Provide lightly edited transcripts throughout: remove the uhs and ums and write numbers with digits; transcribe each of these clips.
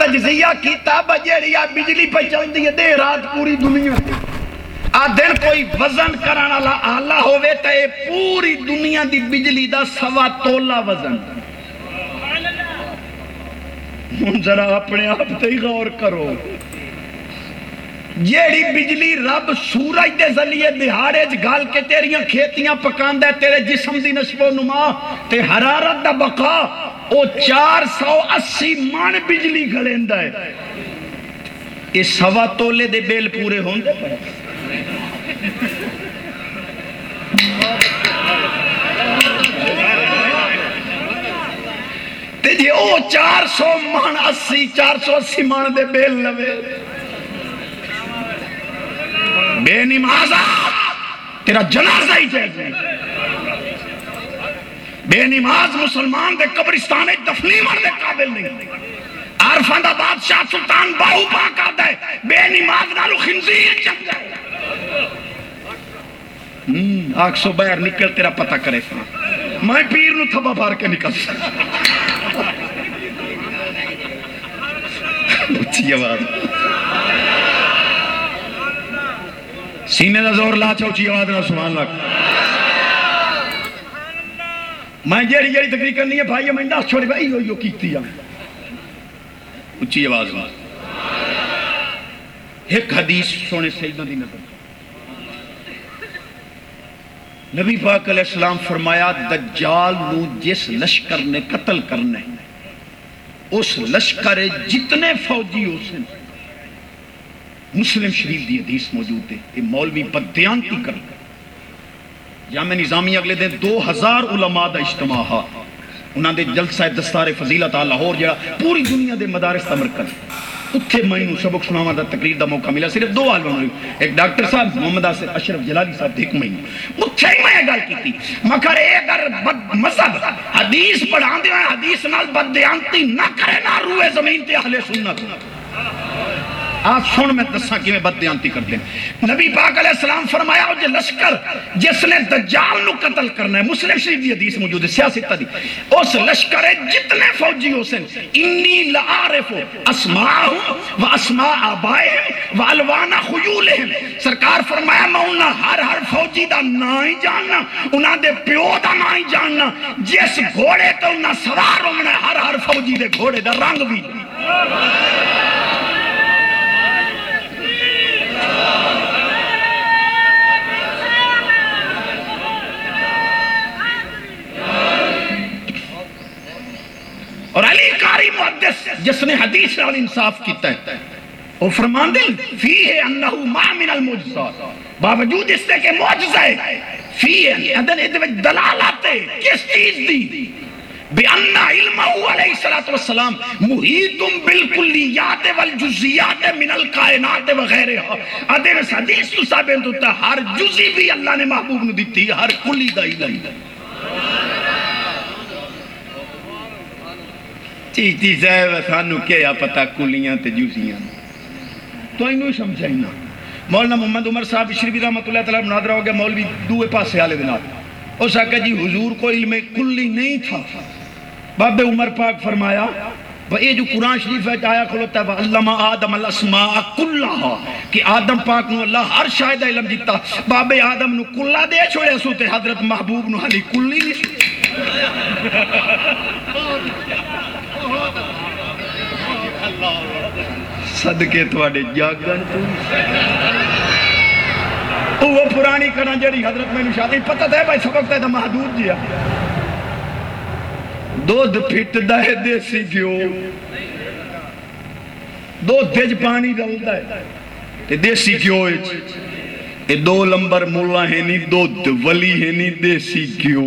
تجزیہ کیتا بجیڑی بجلی پہ چلتی ہے دے رات پوری دنیا دن کوئی وزن کرنے والا آلہ ہوئے تو یہ پوری دنیا دی بجلی دا 1.25 تولا وزن ذرا اپنے آپ تے ہی غور کرو جیڑی بجلی رب سورج دے ذریعے دہاڑے گل کے تیریاں کھیتیاں پکاندا ہے تیرے جسم دی نشو و نما تے حرارت دا بقا او 480 من بجلی گھلیندا ہے یہ 1.25 تولے دے بیل پورے ہوندے تے جی او 480 من دے بیل لوے بے نمازہ تیرا جنازہ ہی جائے بے نماز مسلمان دے قبرستان دفنی مرنے قابل نہیں عارفان دا بادشاہ سلطان باہو پاک آدھا ہے بے نماز نالو خنزیر چک جائے آنکھ سو باہر نکل تیرا پتہ کرے میں پیر نو تھبا بھار کے نکل اچھی آواز سینے دا زور لا چاوچی آواز نہ سبحان اللہ میں جیڑی تقریر کرنی ہے بھائی میں انداز چھوڑے بھائی یو کیتی ہے اچھی آواز میں ایک حدیث سونے سیدنا دی نظر نبی پاک علیہ السلام فرمایا دجال نو جس لشکر نے قتل کرنے اس لشکر جتنے فوجی ہو سن مسلم شریف دی حدیث موجود ہے یہ مولوی بدیانتی کر جامع نظامی اگلے دن 2000 علماء دا اجتماع ہا انہاں دے جلسہ دستار فضیلت لاہور جڑا پوری دنیا دے مدارس دا مرکز اتھے میں سبق سناواں دا تقریر دا موقع ملا صرف 2 عالم ایک ڈاکٹر صاحب محمد اشرف جلالی صاحب ایک مہینہ اتھے ہی میں گل کیتی مگر اگر مذہب حدیث پڑھان دے حدیث نال بدیانتی نہ کرے نہ روئے زمین تے اہل سنت آپ سن میں دساں کہ میں بددیانتی کر دیں نبی پاک علیہ السلام فرمایا جو لشکر جس نے دجال نو قتل کرنا ہے مسلم شریف دی حدیث موجود ہے سیاست دی اس لشکر جتنے فوجی ہو سن انی لعارف اسماءہم و اسماء آبائہم و الوان خیولہم سرکار فرمایا میں انہاں ہر فوجی دا نا ہی جاننا انہاں دے پیو دا نا ہی جاننا جس گھوڑے تو انہاں سوار ہونا ہر فوجی دے گھوڑے دا رنگ بھی اور علی قاری محدث جس نے حدیث اور انصاف کیتا ہے وہ فرمان دل فیہ انہو ما من المعجزات باوجود اس سے کہ معجزہ ہے فیہ دلالات کس چیز دی بِأَنَّ عِلْمَهُ علیہ السلام محیطٌ بالکلیات والجزیات من الکائنات وغیرها ادھر اس حدیث تو ثابت ہوتا ہے ہر جزی بھی اللہ نے محبوب نے دیتی ہے ہر کلی دا علم چیتی صاحب سانو کیا پتہ کلیاں تے جزیاں تو انہوں سمجھائیں نا مولانا محمد عمر صاحب شریفی رحمت اللہ تعالیٰ مناظرہ ہو گیا مولوی دوے پاسے آلے دنات اس آقا جی حضور کو علم کلی نہیں تھا باب عمر پاک فرمایا یہ جو قرآن شریف ہے آیا کھلوتا ہے وَعَلَّمَ آدم الْأَسْمَاءَ كُلَّهَا کہ آدم پاک نو اللہ ہر شاید علم دیتا باب آدم نو کلہ دے چھوڑے سوتے حضرت محبوب نو حلی کلی نہیں صدقے تواڈے جاگن تو وہ پرانی کرن جڑی حضرت میں شادی پتہ تے بھائی سبق تے محدود جیا دودھ پھٹدا ہے دیسی گھیو دودھ وچ پانی ڈلدا ہے تے دیسی گھیو وچ اے 2 نمبر مولا ہے نہیں دودھ ولی ہے نہیں دیسی گھیو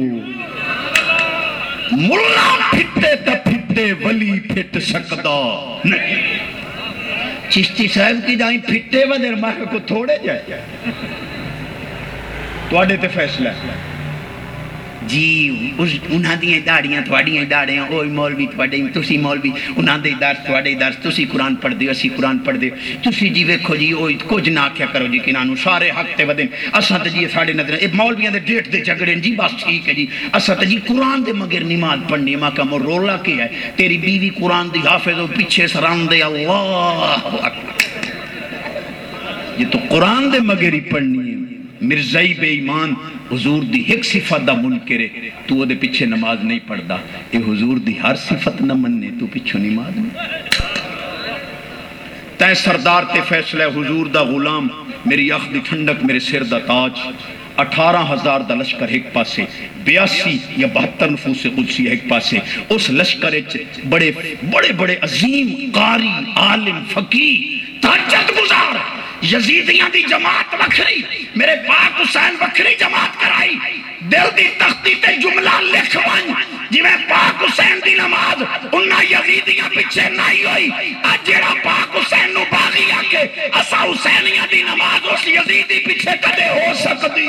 مولا پھٹے تے پھٹے ولی پھٹ سکدا نہیں چشتی صاحب کی جائیں پھٹے ودر ماہ کو تھوڑے جائے تو آڈے تے فیصلہ ہے جی انہاں دیاں داڑیاں تھوڑیاں داڑیاں اوہ مولوی تھوڑے تسی مولوی انہاں دے درس تھوڑے درس تسی قرآن پڑھ دیو اسی قرآن پڑھ دیو تسی جی ویکھو جی اوہ کچھ نہ کیا کرو جی کنانو سارے حق تے ودن اساں تے جی ساڑے نظر اے مولویاں دے ڈیٹ دے جھگڑے جی بس ٹھیک ہے جی اساں تے جی قرآن دے مگر نماز پڑھنی ماں کا رولا کیا ہے تیری بیوی قرآن دی حافظ ہو پیچھے سران دے اللہ اکبر یہ تو قرآن دے مگر ہی پڑھنی ہے مرزائی بے ایمان حضور دی ایک صفت دا منکر ہے تو وہ دے پیچھے نماز نہیں پڑھدا اے حضور دی ہر صفت نہ مننے تو پیچھے نماز نہیں تے سردار تے فیصلہ حضور دا غلام میری اخ دی ٹھنڈک میرے سر دا تاج 18,000 دا لشکر ایک پاسے 82 یا 72 نفوس قدسی ایک پاسے اس لشکر بڑے بڑے بڑے عظیم قاری عالم فقیہ تہجد گزار یزیدیاں دی جماعت وکھری میرے پاک حسین وکھری جماعت کرائی دل دی تختی تے جملہ لکھ ون جی میں پاک حسین دی نماز انہاں یزیدیاں پیچھے نہیں ہوئی آج جیڑا پاک حسین نو باغی آکے اسا حسینیاں دی نماز اس یزیدی پیچھے کدے ہو سکتی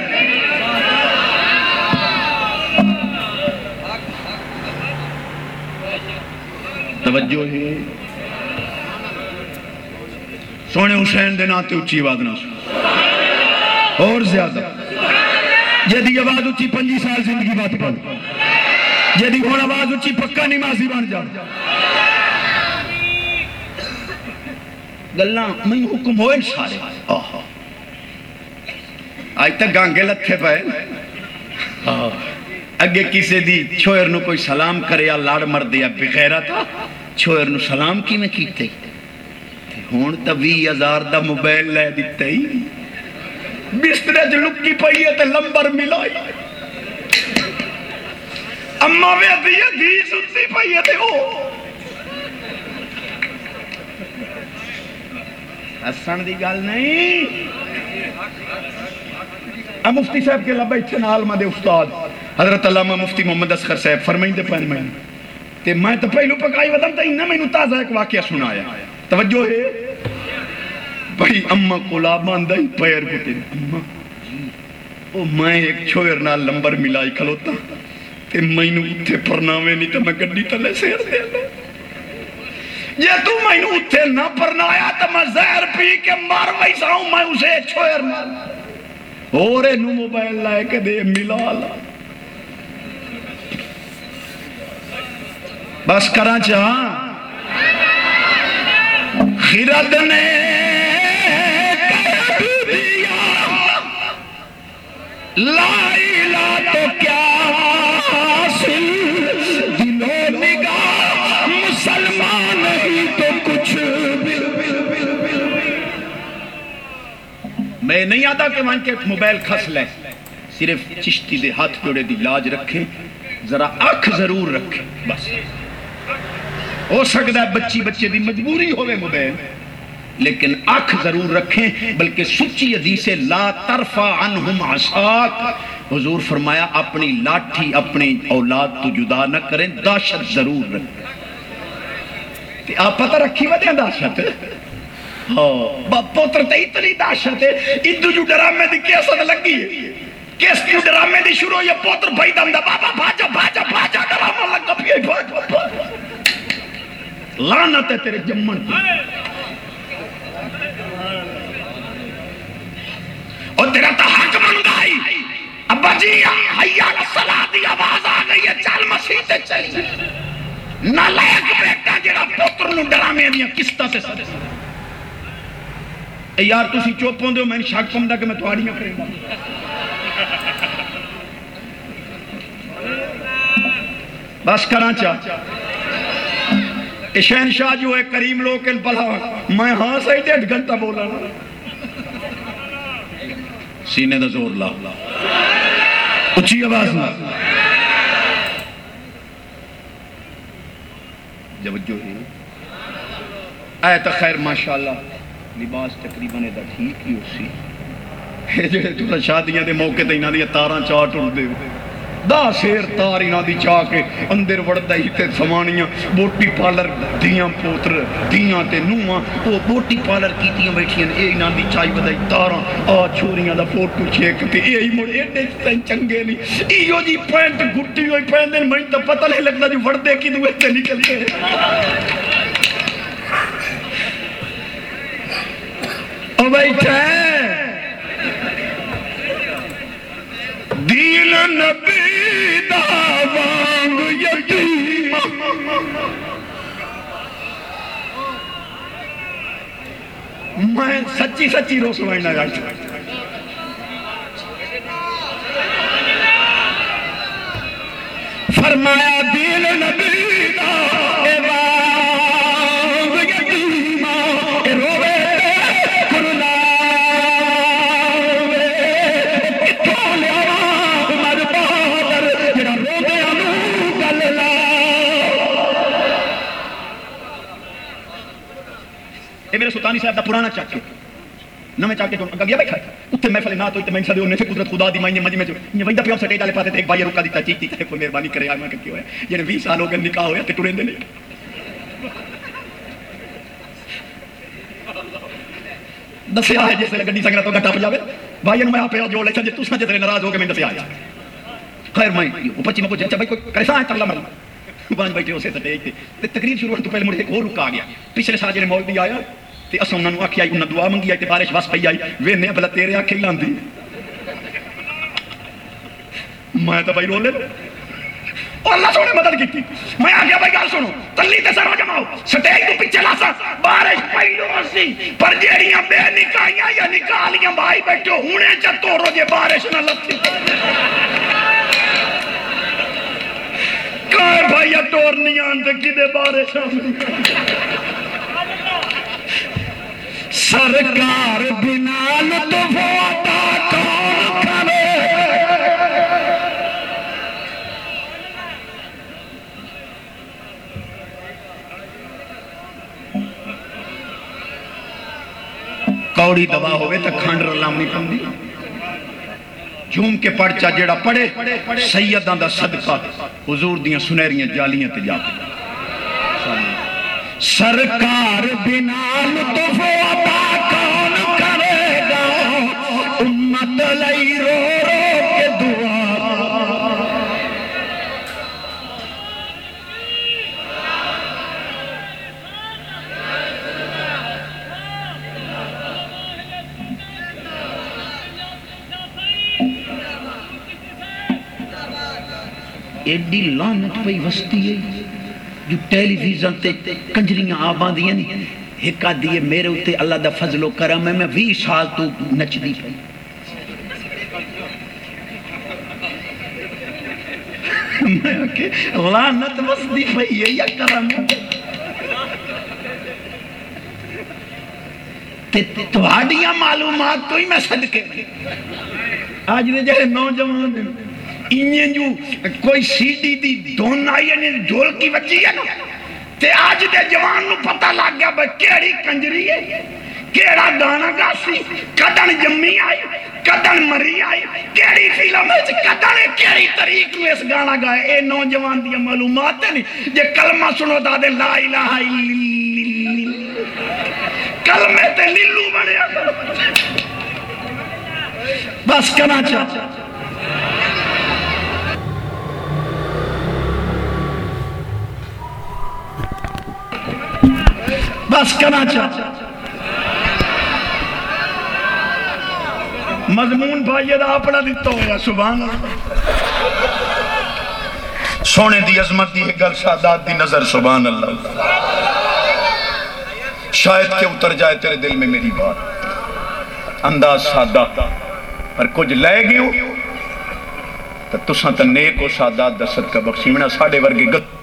توجہ ہے سونے حسین دے ناتے اچھی آواز نہ سو اور زیادہ جدی آواز اچھی 25 سال زندگی بات کر جدی ہون آواز اچھی پکا نمازی بن جا گلنا میں حکم ہوئے سارے آج تک گانگے لتھے پائے اگے کسی دی چھوئر نو کوئی سلام کرے یا لاڑ مرد یا بغیرہ تھا چھوئر نو سلام کی میں کیتے ہون تا 20,000 دا موبائل لے دیتا ہی بسترے جو لکی پئی ہے تے لمبر ملائی اما وے دیئے دی سنتی پئی ہے تے ہو حسن دی گال نہیں مفتی صاحب کے لبا اتھے عالمہ دے استاد حضرت علامہ مفتی محمد اصغر صاحب فرمائیں دے پہن میں تے میں تو پہلو پکائی ودم تا انہا میں نو تازہ ایک واقعہ سنایا توجہ ہے بھائی اممہ کو لابان دائی پیر کو تیرے اممہ او میں ایک چھوئر نال لمبر ملائی کھلوتا تے میں نو اتھے پرناوے نہیں تے میں گڑی تلے سیر دے لو یہ تو میں نو اتھے نہ پرنایا تے میں زہر پی کے مار ویسا ہوں میں اسے چھوئر نال اورے نو موبائل لائے کے دے ملا لا بس کرا چاہاں خرد نے کہہ دیا لا الہ تو کیا حاصل دل و نگاہ مسلمان ہی تو کچھ میں نہیں آتا کہ وہاں کے موبائل کھس لیں صرف چشتی دے ہاتھ جوڑے دی لاج رکھیں ذرا آنکھ ضرور رکھیں بس ہو سکتا ہے بچی بچے دی مجبوری ہوئے موبائل لیکن آنکھ ضرور رکھیں بلکہ سچی حدیث لا ترفع عنہم عصاک حضور فرمایا اپنی لاٹھی اپنی اولاد تو جدا نہ کریں داشت ضرور رکھیں آپ پتہ رکھی ودیں داشت پوتر تے اتنی داشت ہے ادھو جو ڈرامے دی کیسد لگی ہے کیس جو ڈرامے دی شروع یہ پوتر بھائی دم دا بابا بھاجا بھاجا بھاجا ڈرامہ لگا بھی بھاجا لعنت ہے تیرے جمن کی اور تیرا تا حق منگائی ابا جی حیاء الصلاة دی آواز آ گئی ہے چال مسیح تے چلی نہ لائق بیٹا جڑا پوتر نو ڈرامے دیا کستا سے سر اے یار تسی چوپوں دے میں شک پمدہ کہ میں تواریاں کریں گا بس کراں چاہ شہنشاہ جو ہے کریم لوگ ان پلا میں ہاں سہی 1.5 گھنٹہ بولا سینے دا زور لا اچھی آواز لا توجہ ہے آیت خیر ماشاءاللہ لباس تقریباً دا ٹھیک ہی اسی جڑے تو شادیاں دے موقع تے انہاں دی تاراں چاٹ اڑ دے دا سیر تار انہاں دی چاہ کے اندر وڑدا ہی تے سوانیاں بوٹی پالر دیاں پوتر دیاں تے نوہاں او بوٹی پالر کیتیاں بیٹھیاں اے انہاں دی چائی ودائی تاراں آ چھوریاں دا فوٹو چیک تے اے ہی مڑ ایڈے چنگے نہیں ایو جی پینٹ گھٹی ہوئی پہندے میں تو پتہ نہیں لگدا جو وڑدے کی دوے تے نکلتے او بیٹھے دین نبی دا وانگ یتیم میں سچی سچی رو سوائنا جاتا فرمایا دین نبی دا وانگ یتیم روے اے میرے سلطانی صاحب دا پرانا چاک کے نہ میں چاک کے جو اگا گیا بیٹھا اتنے محفل نہ تو اتنے سدے ہونے سے قدرت خدا دی مائنے مجھے میں جو یہ ویندا پیام سٹیج والے پاتے تے ایک بھائی رکا دیتا چیتی تے کوئی مہربانی کرے میں کہ ہویا جنے 20 سال ہو گئے نکاح ہویا تے ٹرندے نہیں دسیا ہے جیسے گڈی سنگرا تو گٹا پجاوے بھائی میں آپ جو لے چے تساں جے ناراض ہو کے میں دسیا خیر میں اوپر چ میں پوچھا بھائی کوئی کیسا ہے ترلا مرنا پانچ بیٹھے ہو سے سٹیج تے تقریر شروع ہونے تو پہلے مجھے ایک اور رکا گیا پچھلے سال جنے مولوی آیا تے اساں انہاں نوں آکھیا انہاں دعا منگی تے بارش بس پئی آئی وینے بلا تیرے آکھے لاندی میں تو بھائی رو لے اور اللہ سونے مدد کی میں آ گیا بھائی گل سنو تلی تے سر جماؤ سٹیج تو پیچھے لاسا بارش پئی لو سی پر جیڑیاں بے نکاحیاں یا نکالیاں بھائی بیٹھو ہونے چ توڑو جے بارش نہ لتی کار بھائی ٹور نہیں آندے کدے بارش سرکار بنا لطف عطا کون کرے کوڑی دوا ہوئے تو کھنڈ رلام نہیں پندی جھوم کے پڑچا جیڑا پڑے سیدان دا صدقہ حضور دیاں سنہریاں جالیاں تے جاتے سرکار بنا لطف عطا کون کرے گا امت لئی رو رو کے دعا ایڈی لعنت پئی وستی ہے جو ٹیلی ویژن تے کنجریاں آباں دیاں نہیں ایک آدھی میرے اتے اللہ دا فضل و کرم ہے میں 20 سال تو نچ دی پئی میں کہ لعنت وستی پئی ہے یا کرم تے تواڈیاں معلومات تو ہی میں صدقے آج دے جڑے نوجوان انہیں جو کوئی سی ڈی دی دون آئی ہے ڈھول کی بچی ہے نا تے آج دے جوان نو پتہ لگ گیا بھئی کیڑی کنجری ہے کیڑا گانا گا سی کدن جمی آئی کدن مری آئی کیڑی فلم ہے کدن کیڑی طریق میں اس گانا گائے اے نوجوان دی معلومات ہے نہیں جے کلمہ سنو دا دے لا الہ الا اللہ کلمے تے للو بنے بس کنا چاہتا بس کرنا چاہتا مضمون بھائی دا اپنا دیتا ہویا سبحان سونے دی عظمت دی گل سادات دی نظر سبحان اللہ شاید کہ اتر جائے تیرے دل میں میری بات انداز سادہ پر کچھ لے گئے ہو تو تساں تے نیک و سادات دا صدقہ بخشیونا ساڈے ورگے